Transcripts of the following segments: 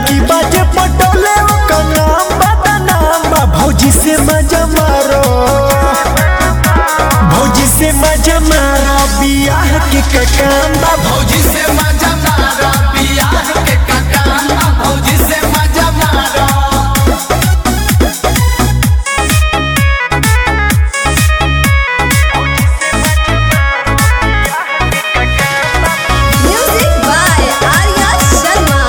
लड़की बाजे पटोले ओकर नाम बदनाम बा। भौजी से मजा मारो, भौजी से मजा मारो, बियाह के काम बा। भौजी से मजा मारो, बियाह के काम बा। भौजी से मजा मारो। Music by Arya Sharma.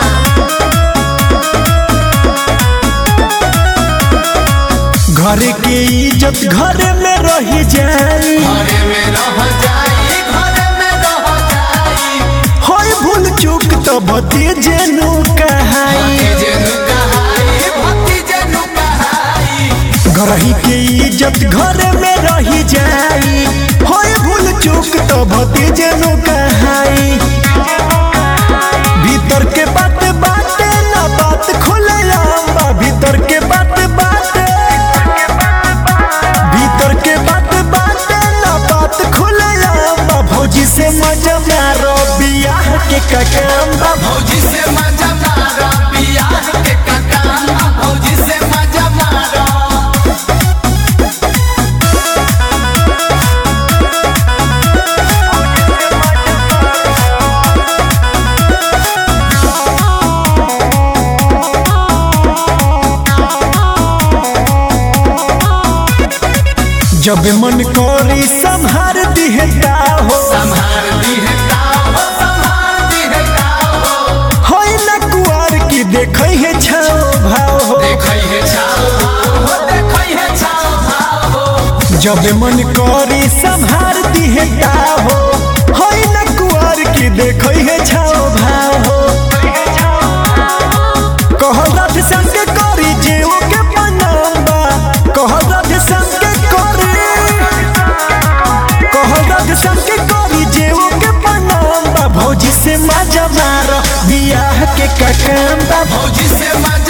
घर के इज्जत घर में रही जाई, घरे में रह जाई, घरे में रह जाई। होय भूल चूक तो भतीजे नु कहाई। भतीजे नु कहाई, भतीजे नु कहाई। घरही के इज्जत घर में रही जाई, होय भूल चूक तो भतीजे नु कहाई। भीतर के बात बाटे ना बात खुले आम बा। भीतर के बात बाटे, भीतर के बात बाटे ना बात खुले आम बा। भौजी से मजा मारो, बियाह के काम बा। भौजी से मजा मारो, बियाह के काम बा। भौजी से मजा मारो। जब मन कोरी संहार दिहता हो, संभार दिहता हो, संभार दिहता हो। होय न कुआर की देखै है छाओ भाव हो। देखै है छाओ भाव हो, देखै है छाओ भाव हो। जब मन कोरी संहार दिहता हो, होय न कुआर की देखै है छाओ भाव हो। कहल रथ संग करी जीव के प्रणाम बा। कहल रथ संग करी, कहल रथ संग करी जीव के प्रणाम बा। भौजी से मजा मारो, बियाह के काम बा। भौजी से मजा